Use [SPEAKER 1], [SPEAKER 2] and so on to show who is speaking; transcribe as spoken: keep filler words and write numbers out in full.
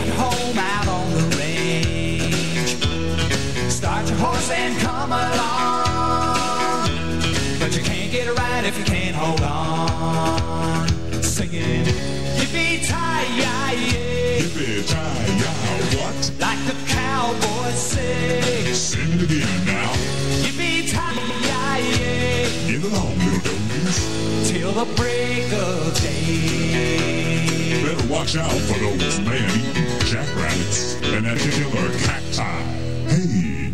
[SPEAKER 1] got your home out on the range. Start your horse and come along, but you can't get it right if you can't hold on. Singing yippee-ki-yay,
[SPEAKER 2] yippee-ki-yay, what?
[SPEAKER 1] Like the cowboys say.
[SPEAKER 2] Sing it again now.
[SPEAKER 1] Yippee-ki-yay,
[SPEAKER 2] get along, little donkeys,
[SPEAKER 1] till the break of day.
[SPEAKER 2] Better watch out for those man-eating jackrabbits and that killer cacti. Hey,